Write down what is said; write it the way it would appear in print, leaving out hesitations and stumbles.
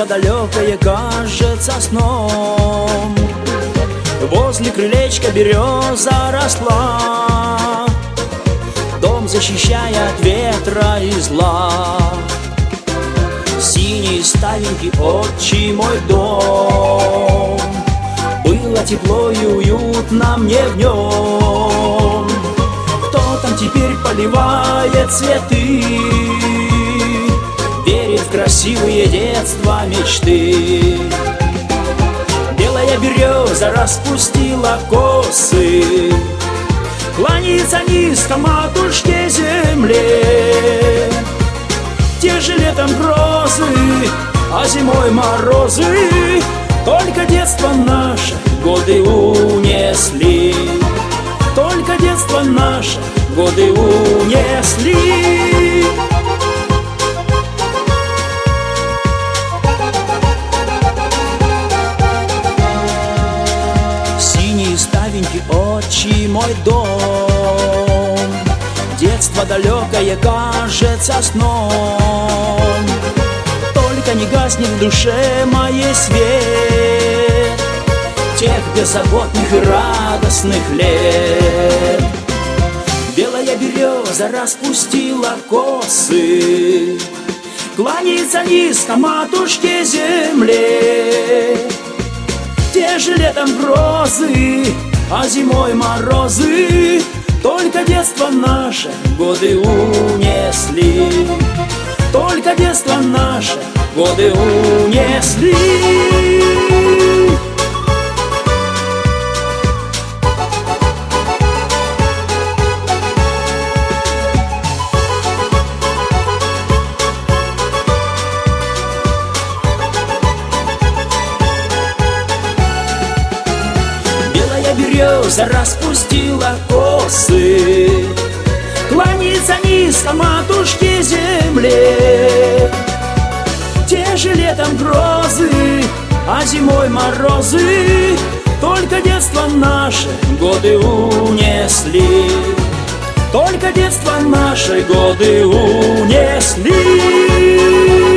Детство далекое кажется сном. Возле крылечка береза росла, дом защищая от ветра и зла. Синий старенький отчий мой дом, было тепло и уютно мне в нем. Кто там теперь поливает цветы, верит в красивые детства мечты? Белая береза распустила косы, кланяется низко матушке земле. Те же летом грозы, а зимой морозы, только детство наше годы унесли. Только детство наше годы унесли. Синий ставенький отчий мой дом, детство далекое кажется сном. Только не гаснет в душе моей свет тех беззаботных и радостных лет. Белая береза распустила косы, кланяется низко матушке земле. Те же летом грозы, а зимой морозы, только детство наше годы унесли. Только детство наше годы унесли. Белая береза распустила косы, кланяется низко матушке земле. Те же летом грозы, а зимой морозы, только детство наше годы унесли. Только детство наше годы унесли.